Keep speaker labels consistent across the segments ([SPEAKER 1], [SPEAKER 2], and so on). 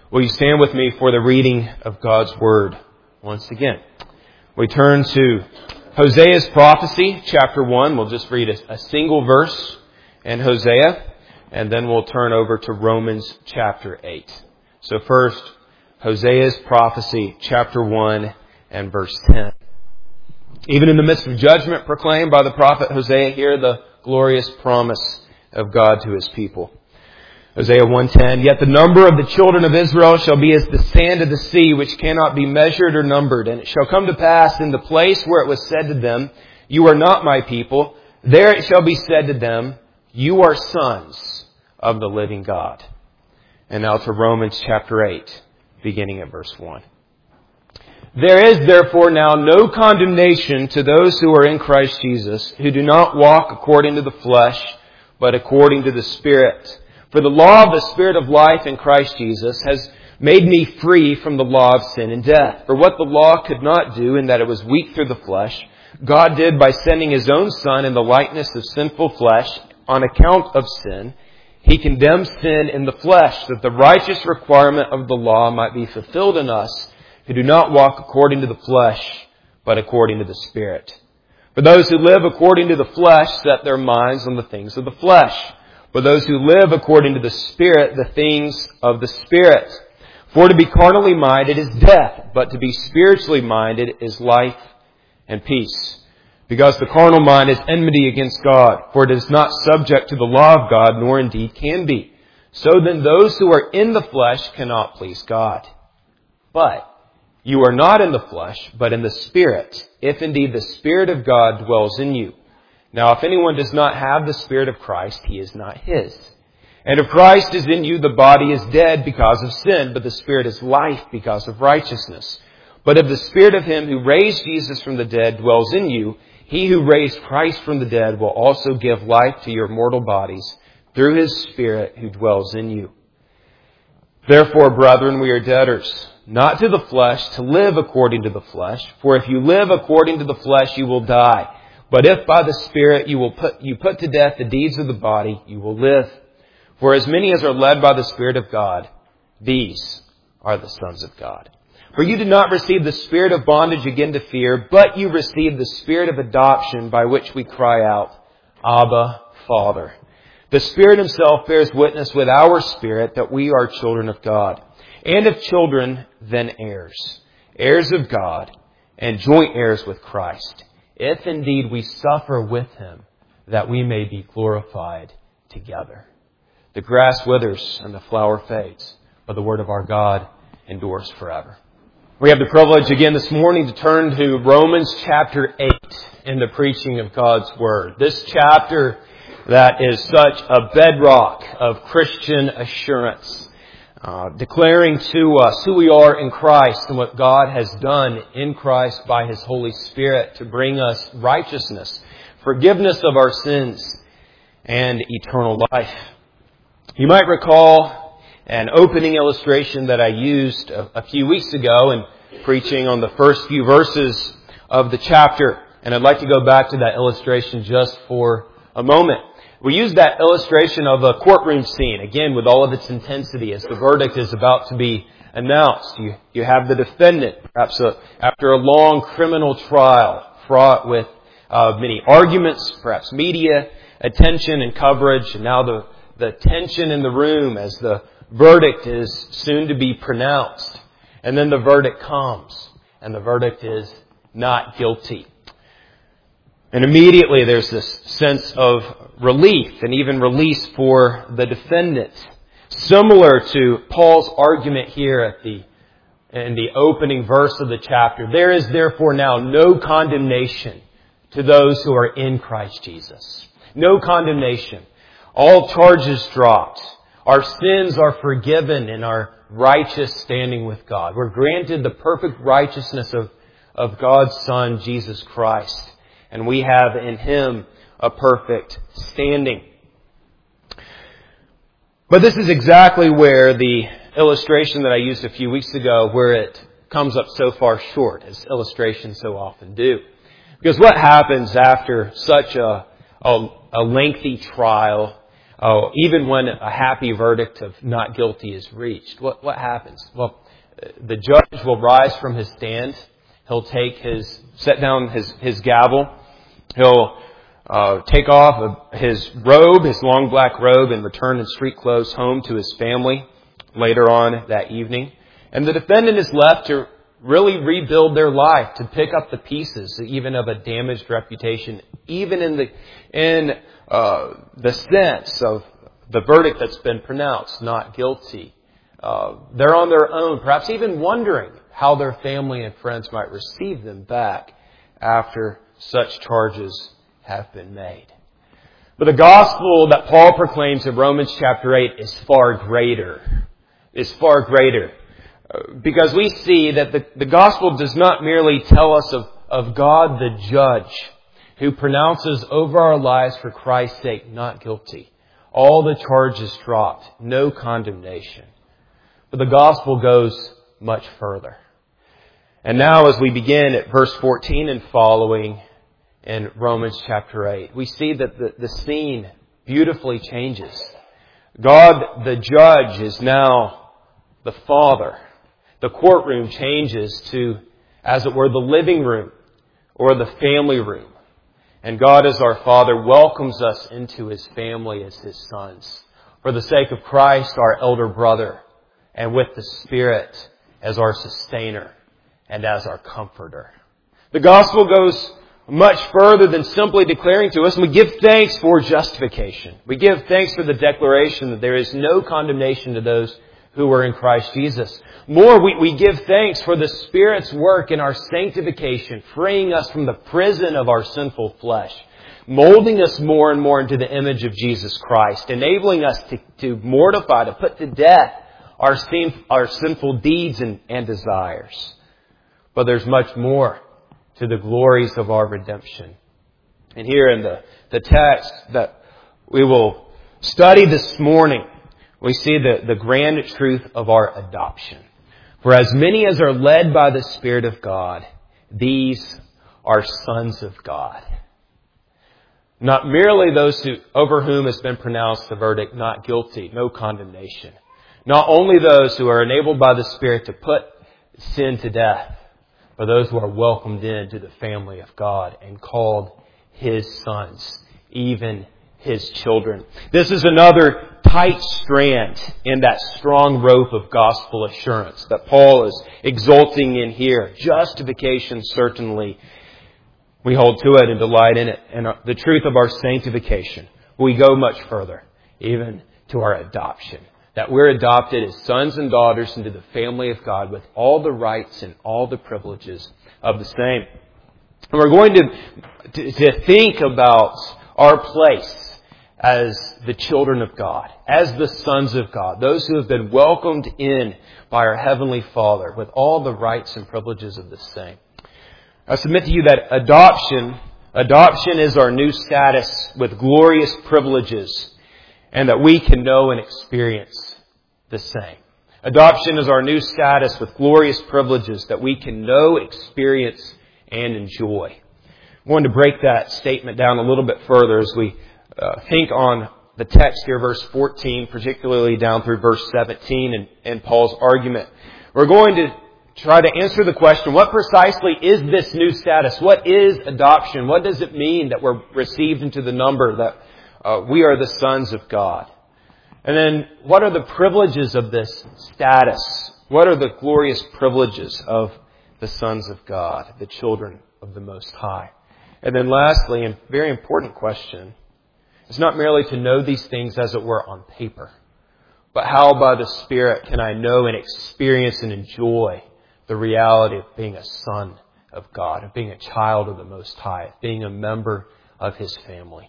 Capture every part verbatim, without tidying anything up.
[SPEAKER 1] Will you stand with me for the reading of God's Word once again? We turn to Hosea's prophecy, chapter one. We'll just read a, a single verse in Hosea, and then we'll turn over to Romans chapter eight. So first, Hosea's prophecy, chapter one and verse ten. Even in the midst of judgment proclaimed by the prophet Hosea, hear the glorious promise of God to His people. Hosea one ten, yet the number of the children of Israel shall be as the sand of the sea, which cannot be measured or numbered. And it shall come to pass in the place where it was said to them, you are not my people, there it shall be said to them, you are sons of the living God. And now to Romans chapter eight, beginning at verse one. There is therefore now no condemnation to those who are in Christ Jesus, who do not walk according to the flesh, but according to the Spirit. For the law of the Spirit of life in Christ Jesus has made me free from the law of sin and death. For what the law could not do, in that it was weak through the flesh, God did by sending His own Son in the likeness of sinful flesh on account of sin. He condemned sin in the flesh, that the righteous requirement of the law might be fulfilled in us, who do not walk according to the flesh, but according to the Spirit. For those who live according to the flesh set their minds on the things of the flesh. For those who live according to the Spirit, the things of the Spirit. For to be carnally minded is death, but to be spiritually minded is life and peace. Because the carnal mind is enmity against God, for it is not subject to the law of God, nor indeed can be. So then those who are in the flesh cannot please God. But you are not in the flesh, but in the Spirit, if indeed the Spirit of God dwells in you. Now, if anyone does not have the Spirit of Christ, he is not his. And if Christ is in you, the body is dead because of sin, but the Spirit is life because of righteousness. But if the Spirit of Him who raised Jesus from the dead dwells in you, He who raised Christ from the dead will also give life to your mortal bodies through His Spirit who dwells in you. Therefore, brethren, we are debtors, not to the flesh, to live according to the flesh. For if you live according to the flesh, you will die. But if by the Spirit you will put you put to death the deeds of the body, you will live. For as many as are led by the Spirit of God, these are the sons of God. For you did not receive the spirit of bondage again to fear, but you received the Spirit of adoption, by which we cry out, Abba, Father. The Spirit Himself bears witness with our spirit that we are children of God. And if children, then heirs, heirs of God, and joint heirs with Christ, if indeed we suffer with Him, that we may be glorified together. The grass withers and the flower fades, but the word of our God endures forever. We have the privilege again this morning to turn to Romans chapter eight in the preaching of God's Word. This chapter that is such a bedrock of Christian assurance, uh, declaring to us who we are in Christ and what God has done in Christ by His Holy Spirit to bring us righteousness, forgiveness of our sins, and eternal life. You might recall an opening illustration that I used a, a few weeks ago in preaching on the first few verses of the chapter. And I'd like to go back to that illustration just for a moment. We used that illustration of a courtroom scene, again, with all of its intensity as the verdict is about to be announced. You, you have the defendant, perhaps a, after a long criminal trial, fraught with uh, many arguments, perhaps media attention and coverage, and now the, the tension in the room as the verdict is soon to be pronounced. And then the verdict comes, and the verdict is not guilty. And immediately there's this sense of relief and even release for the defendant. Similar to Paul's argument here at the in the opening verse of the chapter. There is therefore now no condemnation to those who are in Christ Jesus. No condemnation. All charges dropped. Our sins are forgiven in our righteous standing with God. We're granted the perfect righteousness of, of God's Son, Jesus Christ. And we have in Him a perfect standing. But this is exactly where the illustration that I used a few weeks ago, where it comes up so far short, as illustrations so often do. Because what happens after such a, a, a lengthy trial, Oh, even when a happy verdict of not guilty is reached, what, what happens? Well, the judge will rise from his stand. He'll take his, set down his, his gavel. He'll uh, take off his robe, his long black robe, and return in street clothes home to his family later on that evening. And the defendant is left to really rebuild their life, to pick up the pieces, even of a damaged reputation, even in the in uh, the sense of the verdict that's been pronounced, not guilty. Uh, they're on their own, perhaps even wondering how their family and friends might receive them back after such charges have been made. But the gospel that Paul proclaims in Romans chapter eight is far greater. Is far greater. Because we see that the, the gospel does not merely tell us of, of God the judge who pronounces over our lives for Christ's sake not guilty. All the charges dropped. No condemnation. But the gospel goes much further. And now as we begin at verse fourteen and following in Romans chapter eight, we see that the, the scene beautifully changes. God the judge is now the Father. The courtroom changes to, as it were, the living room or the family room. And God as our Father welcomes us into His family as His sons. For the sake of Christ, our elder brother, and with the Spirit as our sustainer and as our comforter. The gospel goes much further than simply declaring to us, and we give thanks for justification. We give thanks for the declaration that there is no condemnation to those who are in Christ Jesus. More, we, we give thanks for the Spirit's work in our sanctification, freeing us from the prison of our sinful flesh, molding us more and more into the image of Jesus Christ, enabling us to, to mortify, to put to death our, sin, our sinful deeds and, and desires. But there's much more to the glories of our redemption. And here in the, the text that we will study this morning, we see the, the grand truth of our adoption. For as many as are led by the Spirit of God, these are sons of God. Not merely those who, over whom has been pronounced the verdict not guilty, no condemnation. Not only those who are enabled by the Spirit to put sin to death, but those who are welcomed into the family of God and called His sons, even His children. This is another tight strand in that strong rope of gospel assurance that Paul is exulting in here. Justification, certainly, we hold to it and delight in it. And the truth of our sanctification, we go much further, even to our adoption. That we're adopted as sons and daughters into the family of God with all the rights and all the privileges of the same. And we're going to, to, to think about our place as the children of God, as the sons of God, those who have been welcomed in by our Heavenly Father with all the rights and privileges of the same. I submit to you that adoption, adoption is our new status with glorious privileges, and that we can know and experience the same. Adoption is our new status with glorious privileges that we can know, experience, and enjoy. I'm going to break that statement down a little bit further as we uh, think on the text here, verse fourteen, particularly down through verse seventeen and, and Paul's argument. We're going to try to answer the question, what precisely is this new status? What is adoption? What does it mean that we're received into the number that Uh, we are the sons of God? And then what are the privileges of this status? What are the glorious privileges of the sons of God, the children of the Most High? And then lastly, and very important question, it's not merely to know these things as it were on paper, but how by the Spirit can I know and experience and enjoy the reality of being a son of God, of being a child of the Most High, of being a member of His family?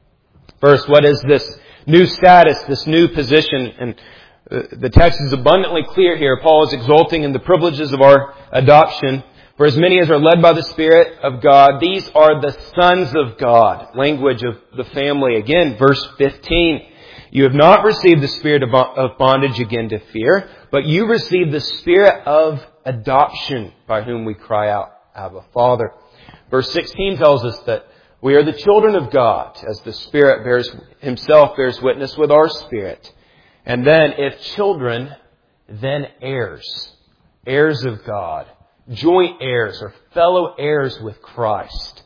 [SPEAKER 1] First, what is this new status, this new position? And the text is abundantly clear here. Paul is exulting in the privileges of our adoption. For as many as are led by the Spirit of God, these are the sons of God. Language of the family. Again, verse fifteen. You have not received the spirit of bondage again to fear, but you received the Spirit of adoption, by whom we cry out, Abba, Father. Verse sixteen tells us that We are the children of God, as the Spirit bears Himself bears witness with our spirit. And then, if children, then heirs. Heirs of God. Joint heirs or fellow heirs with Christ.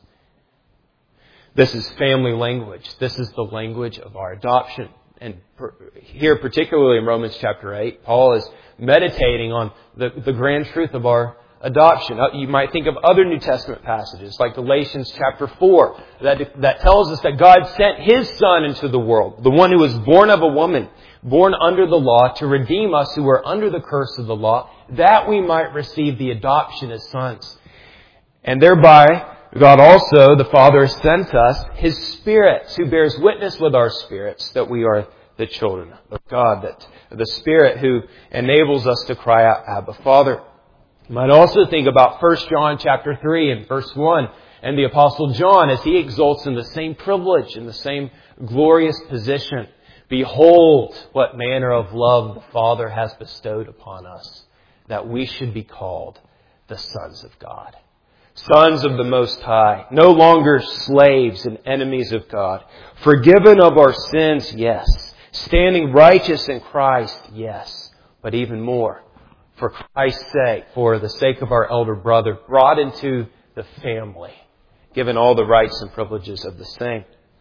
[SPEAKER 1] This is family language. This is the language of our adoption. And here, particularly in Romans chapter eight, Paul is meditating on the, the grand truth of our adoption. You might think of other New Testament passages, like Galatians chapter four, that, that tells us that God sent His Son into the world, the one who was born of a woman, born under the law, to redeem us who were under the curse of the law, that we might receive the adoption as sons. And thereby, God also, the Father, sent us His Spirit, who bears witness with our spirits that we are the children of God, that the Spirit who enables us to cry out, Abba, Father. You might also think about First John chapter three and verse one, and the Apostle John as he exults in the same privilege, in the same glorious position. Behold, what manner of love the Father has bestowed upon us, that we should be called the sons of God. Sons of the Most High, no longer slaves and enemies of God. Forgiven of our sins, yes. Standing righteous in Christ, yes. But even more, for Christ's sake, for the sake of our elder brother, brought into the family, given all the rights and privileges of the same.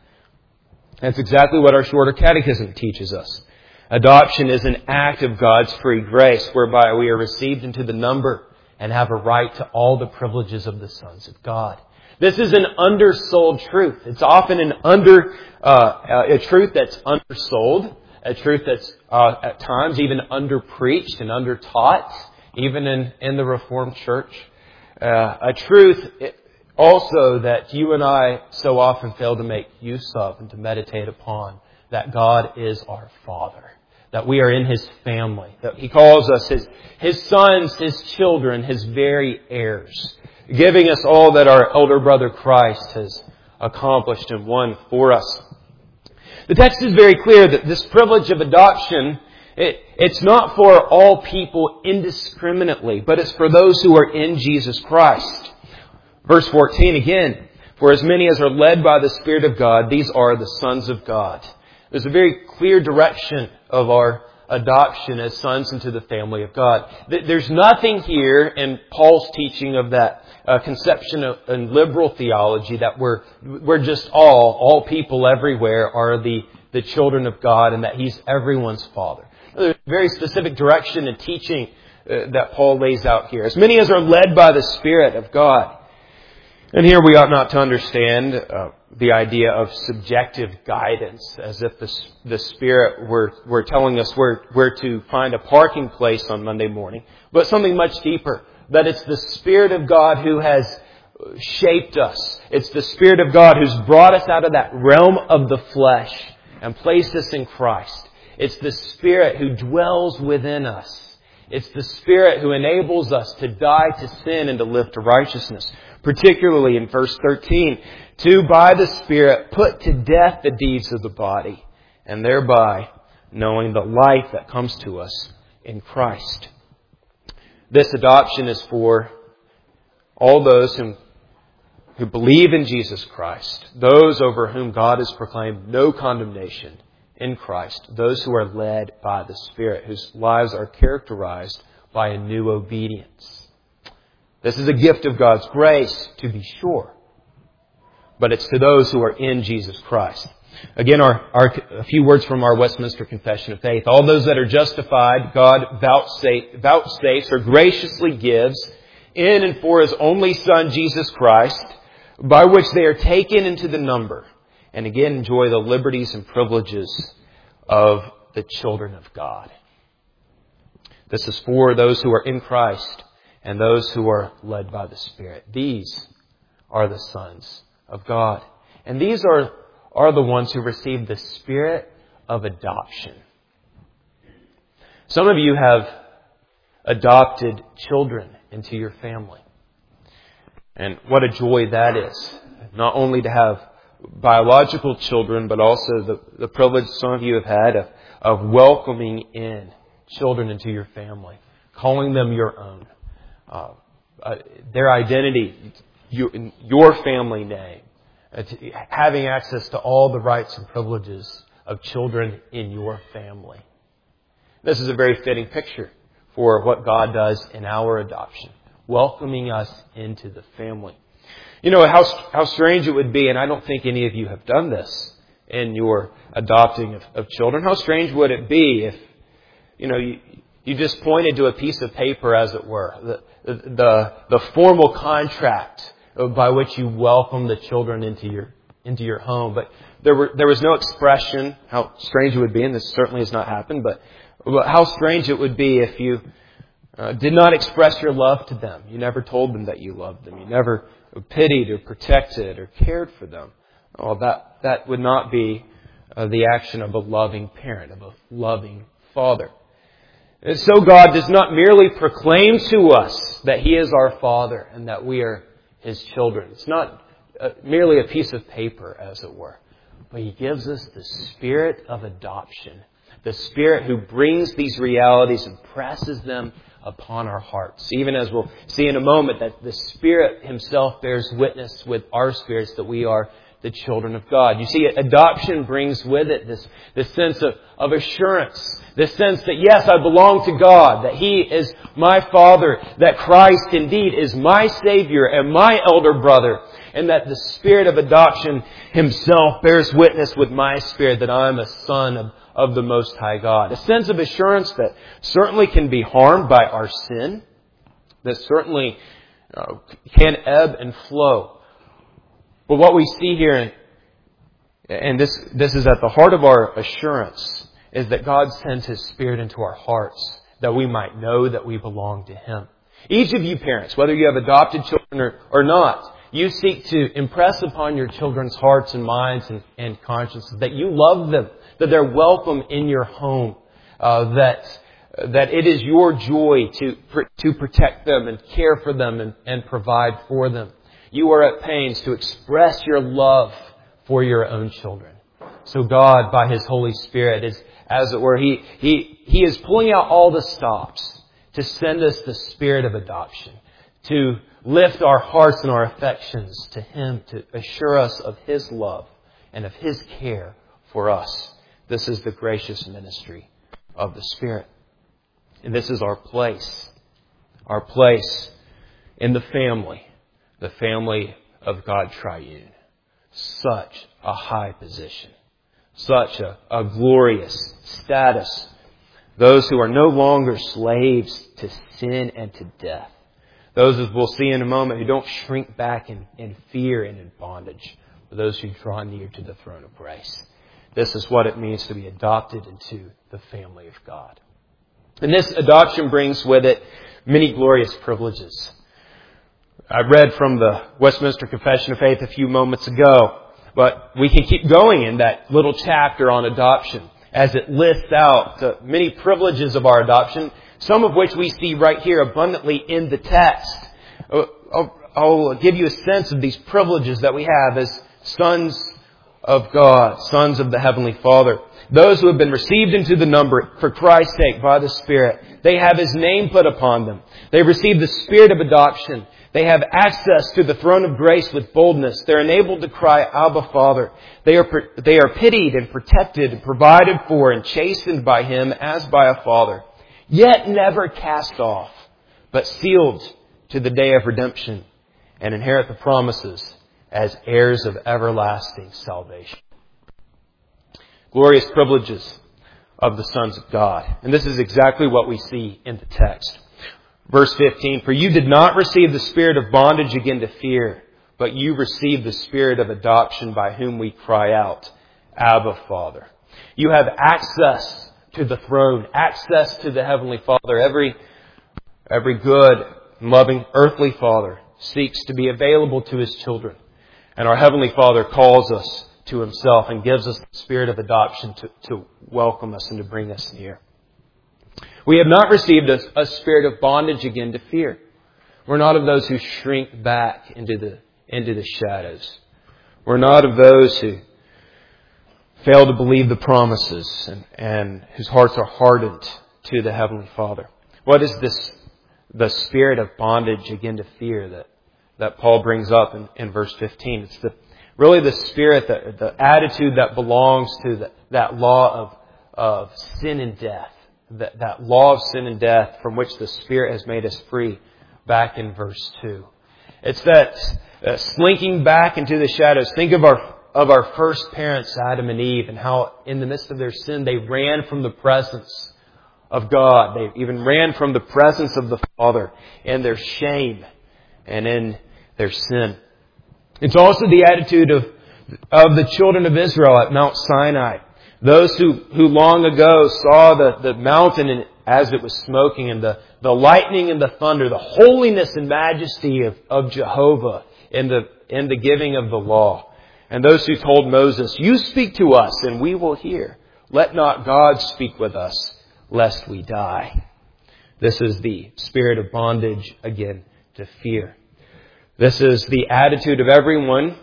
[SPEAKER 1] That's exactly what our shorter catechism teaches us. Adoption is an act of God's free grace, whereby we are received into the number and have a right to all the privileges of the sons of God. This is an undersold truth. It's often an under uh, a truth that's undersold, a truth that's uh, at times even under-preached and under-taught, even in, in the Reformed Church. Uh, a truth also that you and I so often fail to make use of and to meditate upon, that God is our Father, that we are in His family, that He calls us His, His sons, His children, His very heirs, giving us all that our elder brother Christ has accomplished and won for us. The text is very clear that this privilege of adoption, it, it's not for all people indiscriminately, but it's for those who are in Jesus Christ. Verse fourteen again, for as many as are led by the Spirit of God, these are the sons of God. There's a very clear direction of our adoption as sons into the family of God. There's nothing here in Paul's teaching of that uh, conception of and liberal theology that we're we're just all, all people everywhere are the, the children of God and that He's everyone's Father. There's a very specific direction and teaching uh, that Paul lays out here. As many as are led by the Spirit of God. And here we ought not to understand uh, the idea of subjective guidance, as if the, the Spirit were, were telling us where, where to find a parking place on Monday morning, but something much deeper, that it's the Spirit of God who has shaped us. It's the Spirit of God who's brought us out of that realm of the flesh and placed us in Christ. It's the Spirit who dwells within us. It's the Spirit who enables us to die to sin and to live to righteousness. Particularly in verse thirteen, to by the Spirit put to death the deeds of the body, and thereby knowing the life that comes to us in Christ. This adoption is for all those who, who believe in Jesus Christ, those over whom God has proclaimed no condemnation in Christ, those who are led by the Spirit, whose lives are characterized by a new obedience. This is a gift of God's grace, to be sure. But it's to those who are in Jesus Christ. Again, our, our, a few words from our Westminster Confession of Faith. All those that are justified, God vouchsafes, vouchsafes or graciously gives in and for His only Son, Jesus Christ, by which they are taken into the number, and again enjoy the liberties and privileges of the children of God. This is for those who are in Christ, and those who are led by the Spirit. These are the sons of God. And these are, are the ones who receive the Spirit of adoption. Some of you have adopted children into your family. And what a joy that is. Not only to have biological children, but also the, the privilege some of you have had of, of welcoming in children into your family, calling them your own. Uh, uh, their identity, you, your family name, uh, to having access to all the rights and privileges of children in your family. This is a very fitting picture for what God does in our adoption, welcoming us into the family. You know, how how strange it would be, and I don't think any of you have done this in your adopting of, of children. How strange would it be if, you know, you, you just pointed to a piece of paper, as it were, the, the, the formal contract by which you welcome the children into your into your home. But there were there was no expression. How strange it would be, and this certainly has not happened, but, but how strange it would be if you uh, did not express your love to them. You never told them that you loved them. You never pitied or protected or cared for them. Oh, that, that would not be uh, the action of a loving parent, of a loving father. And so God does not merely proclaim to us that He is our Father and that we are His children. It's not uh, merely a piece of paper, as it were. But He gives us the Spirit of adoption. The Spirit who brings these realities and presses them upon our hearts. Even as we'll see in a moment, that the Spirit Himself bears witness with our spirits that we are the children of God. You see, adoption brings with it this, this sense of, of assurance. This sense that, yes, I belong to God, that He is my Father, that Christ indeed is my Savior and my elder brother, and that the Spirit of adoption Himself bears witness with my spirit that I am a son of, of the Most High God. A sense of assurance that certainly can be harmed by our sin, that certainly uh, can ebb and flow. But what we see here, and this, this is at the heart of our assurance, is that God sends His Spirit into our hearts that we might know that we belong to Him. Each of you parents, whether you have adopted children or, or not, you seek to impress upon your children's hearts and minds and, and consciences that you love them, that they're welcome in your home, uh, that that it is your joy to to protect them and care for them and, and provide for them. You are at pains to express your love for your own children. So God, by His Holy Spirit, is, as it were, He He He is pulling out all the stops to send us the Spirit of adoption, to lift our hearts and our affections to Him, to assure us of His love and of His care for us. This is the gracious ministry of the Spirit. And this is our place. Our place in the family. The family of God Triune. Such a high position. Such a, a glorious status. Those who are no longer slaves to sin and to death. Those, as we'll see in a moment, who don't shrink back in, in fear and in bondage. But those who draw near to the throne of grace. This is what it means to be adopted into the family of God. And this adoption brings with it many glorious privileges. I read from the Westminster Confession of Faith a few moments ago, but we can keep going in that little chapter on adoption as it lists out the many privileges of our adoption, some of which we see right here abundantly in the text. I'll, I'll give you a sense of these privileges that we have as sons of God, sons of the Heavenly Father. Those who have been received into the number for Christ's sake by the Spirit, they have His name put upon them. They receive the Spirit of adoption. They have access to the throne of grace with boldness. They're enabled to cry, Abba, Father. They are, they are pitied and protected and provided for and chastened by Him as by a father. Yet never cast off, but sealed to the day of redemption and inherit the promises as heirs of everlasting salvation. Glorious privileges of the sons of God. And this is exactly what we see in the text. Verse fifteen, for you did not receive the spirit of bondage again to fear, but you received the Spirit of adoption by whom we cry out, Abba, Father. You have access to the throne, access to the Heavenly Father. Every, every good, loving earthly Father seeks to be available to His children. And our Heavenly Father calls us to Himself and gives us the Spirit of adoption to, to welcome us and to bring us near. We have not received a, a spirit of bondage again to fear. We're not of those who shrink back into the, into the shadows. We're not of those who fail to believe the promises and, and whose hearts are hardened to the Heavenly Father. What is this, the spirit of bondage again to fear that, that Paul brings up in, in verse fifteen? It's the Really the spirit, the, the attitude that belongs to the, that law of, of sin and death. That, that law of sin and death from which the Spirit has made us free back in verse two. It's that uh, slinking back into the shadows. Think of our of our first parents, Adam and Eve, and how in the midst of their sin they ran from the presence of God. They even ran from the presence of the Father in their shame and in their sin. It's also the attitude of, of the children of Israel at Mount Sinai. Those who, who long ago saw the, the mountain and as it was smoking and the, the lightning and the thunder, the holiness and majesty of, of Jehovah in the, in the giving of the law. And those who told Moses, "You speak to us and we will hear. Let not God speak with us, lest we die." This is the spirit of bondage, again, to fear. This is the attitude of everyone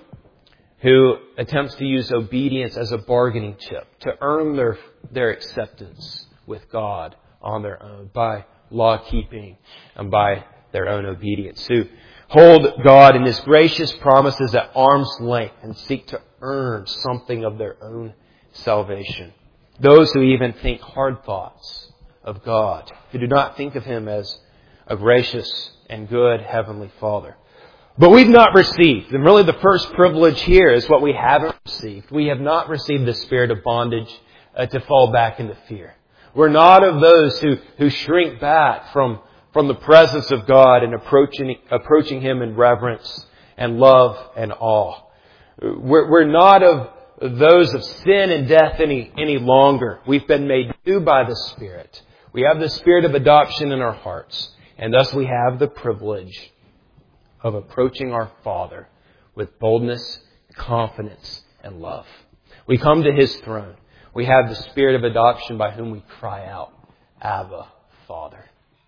[SPEAKER 1] who attempts to use obedience as a bargaining chip to earn their, their acceptance with God on their own by law keeping and by their own obedience. Who hold God and His gracious promises at arm's length and seek to earn something of their own salvation. Those who even think hard thoughts of God, who do not think of Him as a gracious and good Heavenly Father. But we've not received, and really the first privilege here is what we haven't received. We have not received the spirit of bondage uh, to fall back into fear. We're not of those who, who shrink back from, from the presence of God and approaching, approaching Him in reverence and love and awe. We're, we're not of those of sin and death any, any longer. We've been made new by the Spirit. We have the spirit of adoption in our hearts, and thus we have the privilege of approaching our Father with boldness, confidence, and love. We come to His throne. We have the spirit of adoption by whom we cry out, "Abba, Father."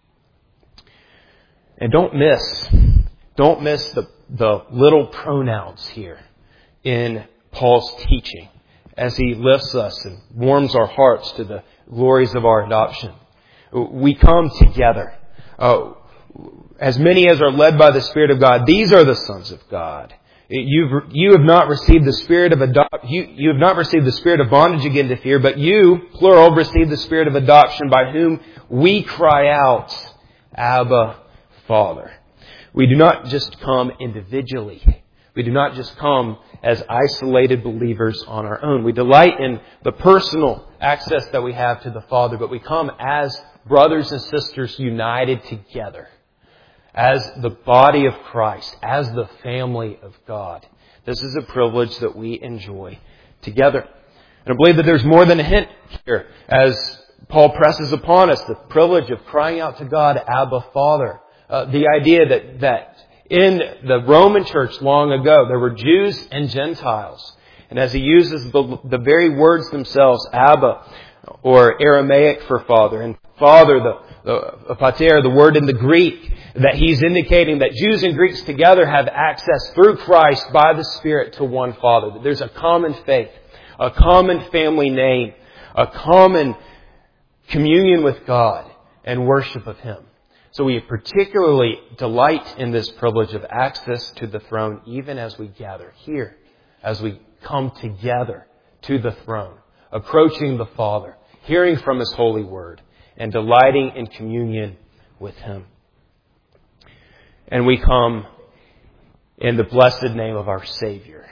[SPEAKER 1] And don't miss, don't miss the, the little pronouns here in Paul's teaching as he lifts us and warms our hearts to the glories of our adoption. We come together. Uh, As many as are led by the Spirit of God, these are the sons of God. You've, you have not received the spirit of adopt, you, you have not received the spirit of bondage again to fear, but you, plural, received the spirit of adoption by whom we cry out, "Abba, Father." We do not just come individually. We do not just come as isolated believers on our own. We delight in the personal access that we have to the Father, but we come as brothers and sisters united together. As the body of Christ, as the family of God. This is a privilege that we enjoy together. And I believe that there's more than a hint here as Paul presses upon us the privilege of crying out to God, "Abba, Father." Uh, the idea that, that in the Roman church long ago, there were Jews and Gentiles. And as he uses the, the very words themselves, Abba, or Aramaic for Father, and Father, the, the pater, the word in the Greek, that he's indicating that Jews and Greeks together have access through Christ by the Spirit to one Father. That there's a common faith, a common family name, a common communion with God and worship of Him. So we particularly delight in this privilege of access to the throne even as we gather here, as we come together to the throne, approaching the Father, hearing from His holy word, and delighting in communion with Him. And we come in the blessed name of our Savior.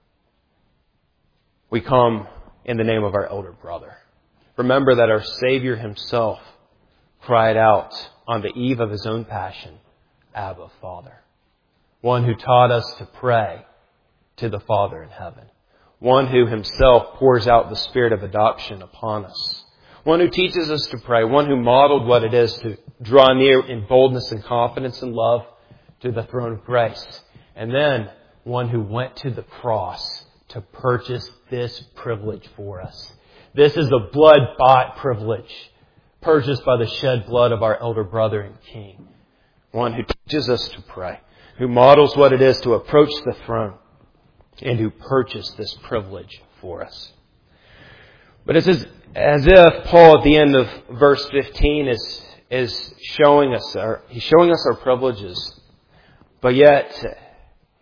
[SPEAKER 1] We come in the name of our elder brother. Remember that our Savior Himself cried out on the eve of His own passion, "Abba, Father." One who taught us to pray to the Father in heaven. One who Himself pours out the spirit of adoption upon us. One who teaches us to pray. One who modeled what it is to draw near in boldness and confidence and love to the throne of grace. And then one who went to the cross to purchase this privilege for us. This is a blood-bought privilege, purchased by the shed blood of our elder brother and King. One who teaches us to pray, who models what it is to approach the throne, and who purchased this privilege for us. But it's as, as if Paul at the end of verse fifteen is, is showing us our, he's showing us our privileges. But yet,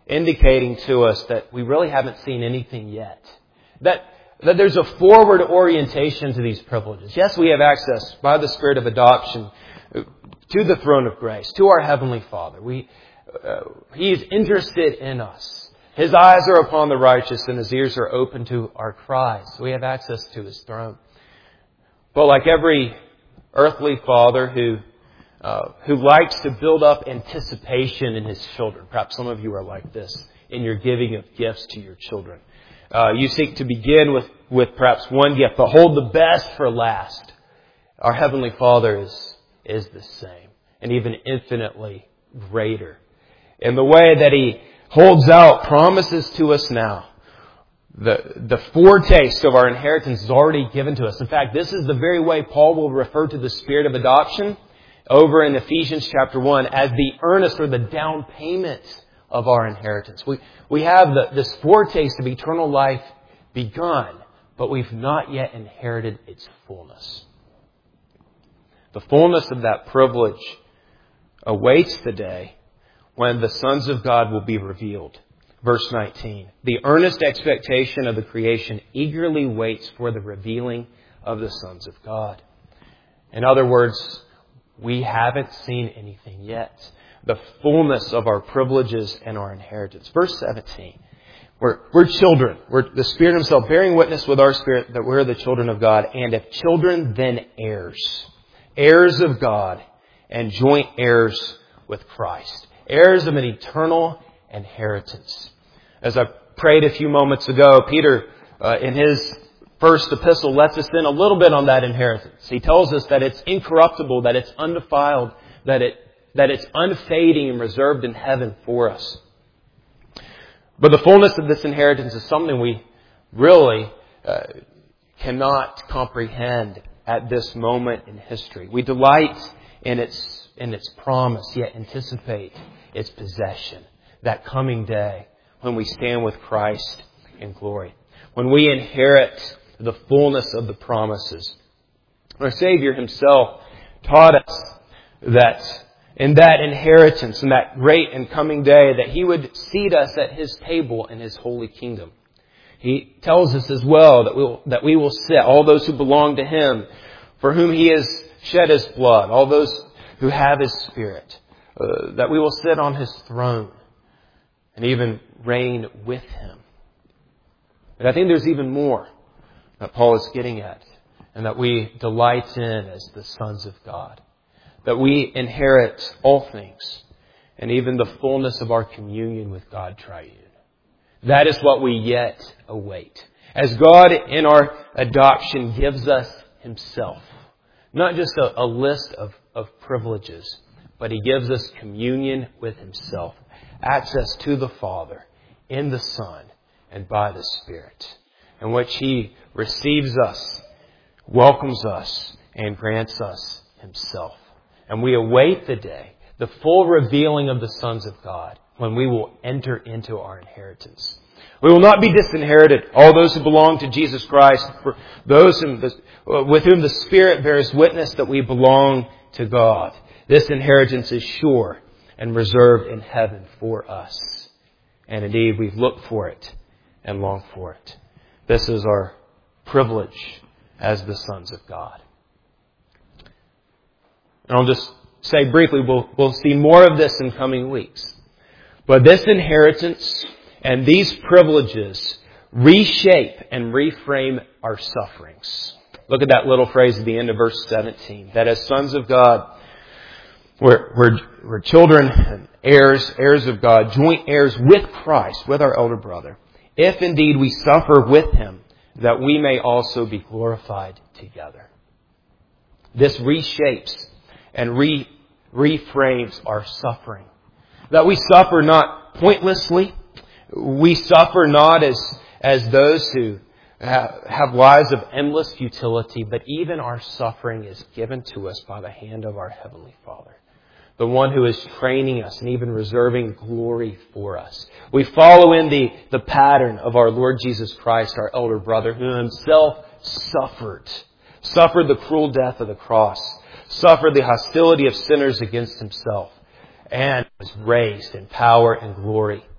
[SPEAKER 1] indicating to us that we really haven't seen anything yet. That, that there's a forward orientation to these privileges. Yes, we have access by the Spirit of adoption to the throne of grace, to our Heavenly Father. We, uh, He is interested in us. His eyes are upon the righteous and His ears are open to our cries. We have access to His throne. But like every earthly father who uh, who likes to build up anticipation in his children, perhaps some of you are like this in your giving of gifts to your children. Uh, you seek to begin with, with perhaps one gift, but hold the best for last. Our Heavenly Father is, is the same, and even infinitely greater. In the way that He holds out promises to us now. The, the foretaste of our inheritance is already given to us. In fact, this is the very way Paul will refer to the Spirit of adoption over in Ephesians chapter one as the earnest or the down payment of our inheritance. We, we have the, this foretaste of eternal life begun, but we've not yet inherited its fullness. The fullness of that privilege awaits the day when the sons of God will be revealed. Verse nineteen, the earnest expectation of the creation eagerly waits for the revealing of the sons of God. In other words, we haven't seen anything yet. The fullness of our privileges and our inheritance. Verse seventeen, we're, we're children. We're the Spirit Himself bearing witness with our spirit that we're the children of God. And if children, then heirs. Heirs of God and joint heirs with Christ. Heirs of an eternal inheritance. As I prayed a few moments ago, Peter, uh, in his first epistle, lets us in a little bit on that inheritance. He tells us that it's incorruptible, that it's undefiled, that it that it's unfading and reserved in heaven for us. But the fullness of this inheritance is something we really uh, cannot comprehend at this moment in history. We delight in its in its promise, yet anticipate its possession. That coming day when we stand with Christ in glory. When we inherit the fullness of the promises. Our Savior Himself taught us that in that inheritance, in that great and coming day, that He would seat us at His table in His holy kingdom. He tells us as well that we will, that we will sit, all those who belong to Him, for whom He has shed His blood, all those who have His Spirit, uh, that we will sit on His throne and even reign with Him. But I think there's even more that Paul is getting at, and that we delight in as the sons of God. That we inherit all things, and even the fullness of our communion with God Triune. That is what we yet await. As God in our adoption gives us Himself, not just a, a list of, of privileges, but He gives us communion with Himself, access to the Father, in the Son, and by the Spirit, in which He receives us, welcomes us, and grants us Himself. And we await the day, the full revealing of the sons of God, when we will enter into our inheritance. We will not be disinherited. All those who belong to Jesus Christ, for those whom the, with whom the Spirit bears witness that we belong to God. This inheritance is sure and reserved in heaven for us. And indeed, we've looked for it and longed for it. This is our privilege as the sons of God. And I'll just say briefly, we'll, we'll see more of this in coming weeks. But this inheritance and these privileges reshape and reframe our sufferings. Look at that little phrase at the end of verse seventeen. That as sons of God, we're, we're, we're children and heirs, heirs of God, joint heirs with Christ, with our elder brother. If indeed we suffer with Him, that we may also be glorified together. This reshapes and re, reframes our suffering. That we suffer not pointlessly. We suffer not as, as those who have, have lives of endless futility, but even our suffering is given to us by the hand of our Heavenly Father. The one who is training us and even reserving glory for us. We follow in the, the pattern of our Lord Jesus Christ, our elder brother, who Himself suffered. Suffered the cruel death of the cross. Suffered the hostility of sinners against Himself. And was raised in power and glory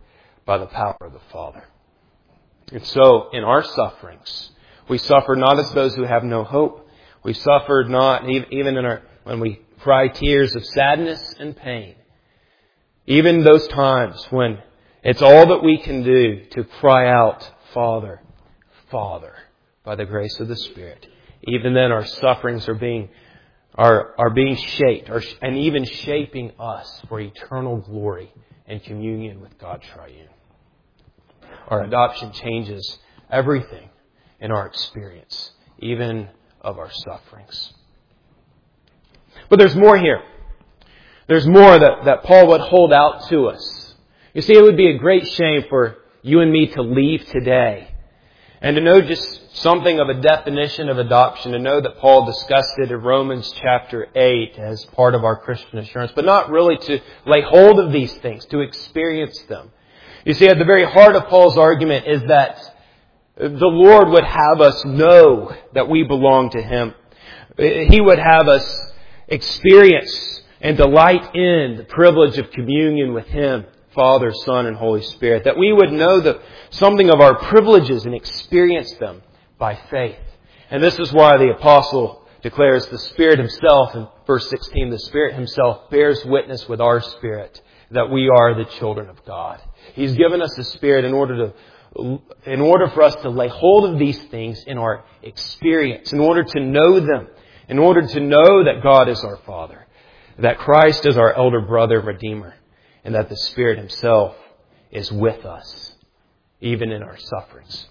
[SPEAKER 1] by the power of the Father. And so, in our sufferings, we suffer not as those who have no hope. We suffer not, even in our, when we cry tears of sadness and pain. Even those times when it's all that we can do to cry out, Father, Father, by the grace of the Spirit. Even then our sufferings are being are, are being shaped are, and even shaping us for eternal glory and communion with God Triune. Our adoption changes everything in our experience, even of our sufferings. But there's more here. There's more that, that Paul would hold out to us. You see, it would be a great shame for you and me to leave today and to know just something of a definition of adoption, to know that Paul discussed it in Romans chapter eight as part of our Christian assurance, but not really to lay hold of these things, to experience them. You see, at the very heart of Paul's argument is that the Lord would have us know that we belong to Him. He would have us experience and delight in the privilege of communion with Him, Father, Son, and Holy Spirit. That we would know the, something of our privileges and experience them by faith. And this is why the Apostle declares the Spirit Himself in verse sixteen, the Spirit Himself bears witness with our spirit that we are the children of God. He's given us the Spirit in order to, in order for us to lay hold of these things in our experience, in order to know them, in order to know that God is our Father, that Christ is our elder brother, Redeemer, and that the Spirit Himself is with us, even in our sufferings.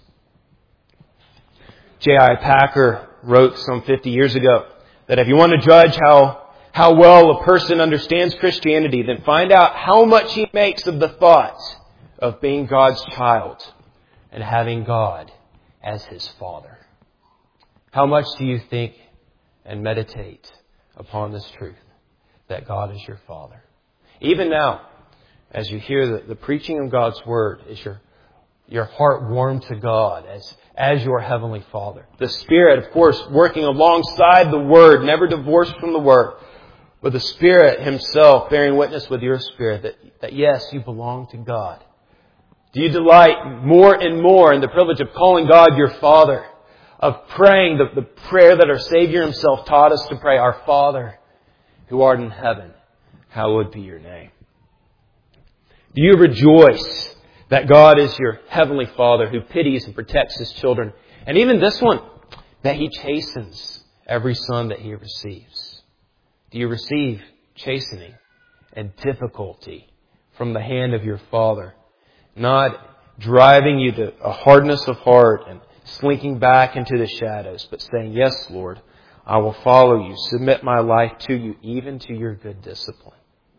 [SPEAKER 1] J I Packer wrote some fifty years ago that if you want to judge how, how well a person understands Christianity, then find out how much he makes of the thought of being God's child and having God as his Father. How much do you think and meditate upon this truth, that God is your Father? Even now, as you hear the, the preaching of God's Word, is your, your heart warm to God as, as your Heavenly Father? The Spirit, of course, working alongside the Word, never divorced from the Word, but the Spirit Himself bearing witness with your spirit that, that yes, you belong to God. Do you delight more and more in the privilege of calling God your Father, of praying the, the prayer that our Savior Himself taught us to pray, Our Father, who art in heaven, hallowed be your name? Do you rejoice that God is your Heavenly Father who pities and protects His children? And even this one, that He chastens every son that He receives. Do you receive chastening and difficulty from the hand of your Father, not driving you to a hardness of heart and slinking back into the shadows, but saying, yes, Lord, I will follow you, submit my life to you, even to your good discipline?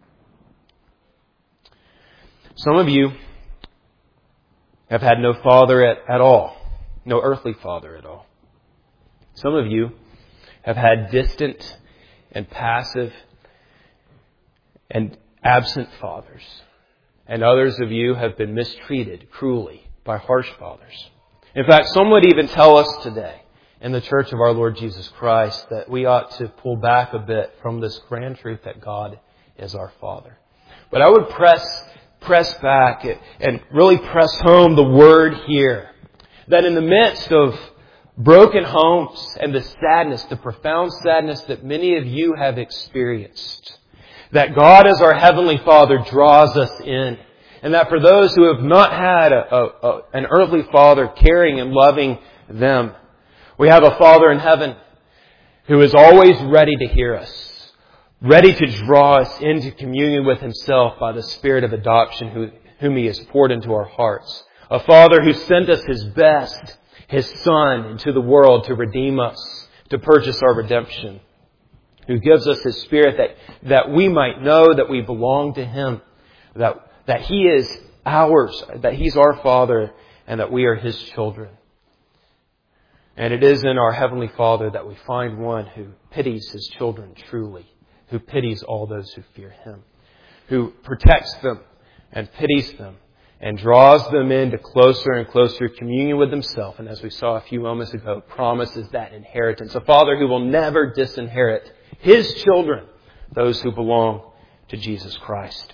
[SPEAKER 1] Some of you have had no father at, at all, no earthly father at all. Some of you have had distant and passive and absent fathers. And others of you have been mistreated cruelly by harsh fathers. In fact, some would even tell us today in the Church of our Lord Jesus Christ that we ought to pull back a bit from this grand truth that God is our Father. But I would press, press back and really press home the word here, that in the midst of broken homes and the sadness, the profound sadness that many of you have experienced, that God as our Heavenly Father draws us in. And that for those who have not had a, a, a, an earthly Father caring and loving them, we have a Father in heaven who is always ready to hear us, ready to draw us into communion with Himself by the Spirit of adoption who, whom He has poured into our hearts. A Father who sent us His best, His Son, into the world to redeem us, to purchase our redemption. Who gives us His Spirit that, that we might know that we belong to Him, that, that He is ours, that He's our Father, and that we are His children. And it is in our Heavenly Father that we find one who pities His children truly, who pities all those who fear Him, who protects them and pities them, and draws them into closer and closer communion with Himself. And as we saw a few moments ago, promises that inheritance. A Father who will never disinherit His children, those who belong to Jesus Christ.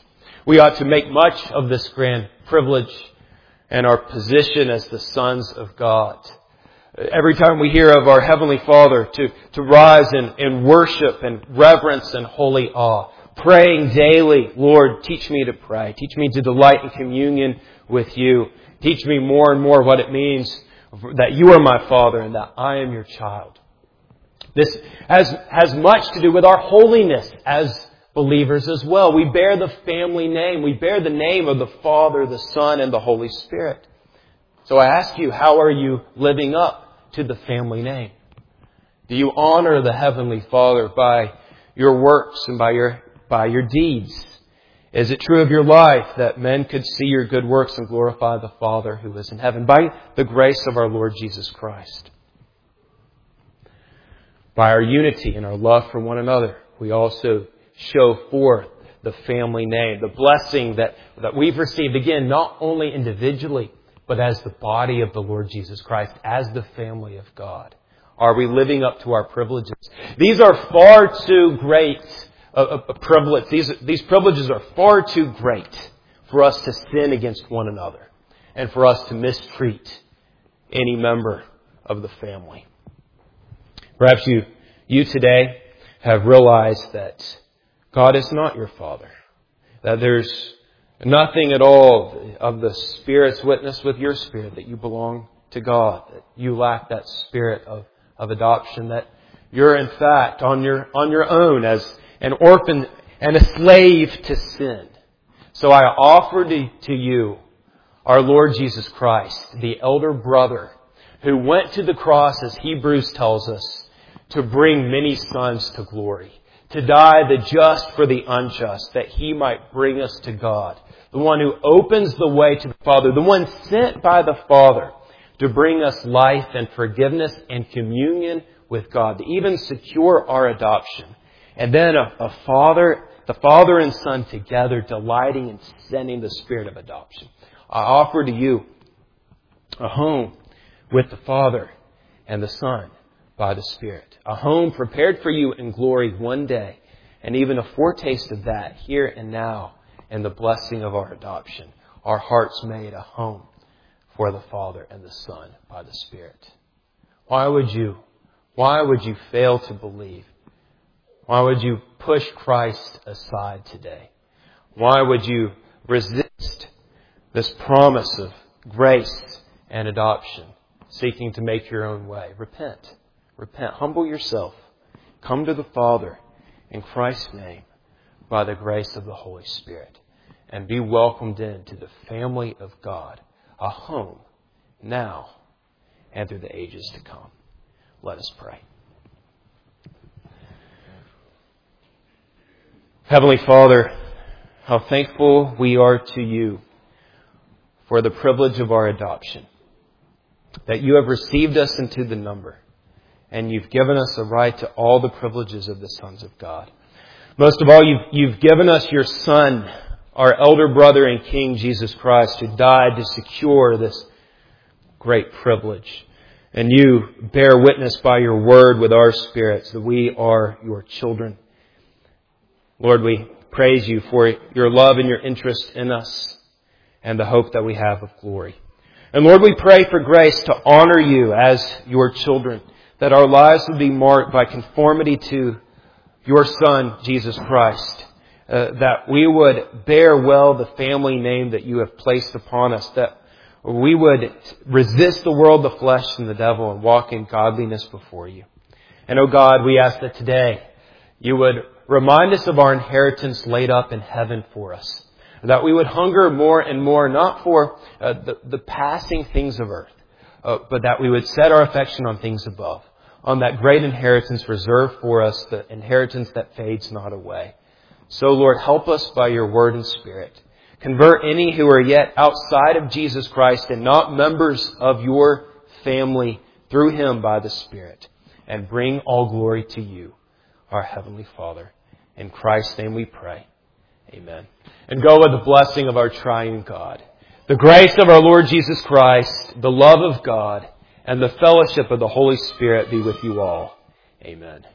[SPEAKER 1] We ought to make much of this grand privilege and our position as the sons of God. Every time we hear of our Heavenly Father, to, to rise in, in worship and reverence and holy awe. Praying daily, Lord, teach me to pray. Teach me to delight in communion with You. Teach me more and more what it means that You are my Father and that I am Your child. This has, has much to do with our holiness as believers as well. We bear the family name. We bear the name of the Father, the Son, and the Holy Spirit. So I ask you, how are you living up to the family name? Do you honor the Heavenly Father by your works and by your, by your deeds? Is it true of your life that men could see your good works and glorify the Father who is in heaven by the grace of our Lord Jesus Christ? By our unity and our love for one another, we also show forth the family name, the blessing that, that we've received, again, not only individually, but as the body of the Lord Jesus Christ, as the family of God. Are we living up to our privileges? These are far too great a, a, a privilege. These, these privileges are far too great for us to sin against one another and for us to mistreat any member of the family. Perhaps you, you today have realized that God is not your Father, that there's nothing at all of the Spirit's witness with your spirit, that you belong to God, that you lack that spirit of, of adoption, that you're in fact on your, on your own as an orphan and a slave to sin. So I offer to, to you our Lord Jesus Christ, the elder brother, who went to the cross, as Hebrews tells us, to bring many sons to glory, to die the just for the unjust, that He might bring us to God. The one who opens the way to the Father, the one sent by the Father to bring us life and forgiveness and communion with God, to even secure our adoption. And then a, a Father, the Father and Son together delighting in sending the Spirit of adoption. I offer to you a home with the Father and the Son by the Spirit. A home prepared for you in glory one day, and even a foretaste of that here and now in the blessing of our adoption. Our hearts made a home for the Father and the Son by the Spirit. Why would you, why would you fail to believe? Why would you push Christ aside today? Why would you resist this promise of grace and adoption, seeking to make your own way? Repent. Repent. Humble yourself. Come to the Father in Christ's name by the grace of the Holy Spirit, and be welcomed into the family of God, a home now and through the ages to come. Let us pray. Heavenly Father, how thankful we are to You for the privilege of our adoption, that You have received us into the number, and You've given us a right to all the privileges of the sons of God. Most of all, You've, you've given us Your Son, our elder brother and King, Jesus Christ, who died to secure this great privilege. And You bear witness by Your word with our spirits that we are Your children. Lord, we praise You for Your love and Your interest in us and the hope that we have of glory. And Lord, we pray for grace to honor You as Your children, that our lives would be marked by conformity to Your Son, Jesus Christ, uh, that we would bear well the family name that You have placed upon us, that we would resist the world, the flesh, and the devil, and walk in godliness before You. And, oh God, we ask that today You would remind us of our inheritance laid up in heaven for us, that we would hunger more and more, not for uh, the, the passing things of earth, uh, but that we would set our affection on things above, on that great inheritance reserved for us, the inheritance that fades not away. So, Lord, help us by Your word and Spirit. Convert any who are yet outside of Jesus Christ and not members of Your family through Him by the Spirit, and bring all glory to You, our Heavenly Father. In Christ's name we pray. Amen. And go with the blessing of our triune God, the grace of our Lord Jesus Christ, the love of God, and the fellowship of the Holy Spirit be with you all. Amen.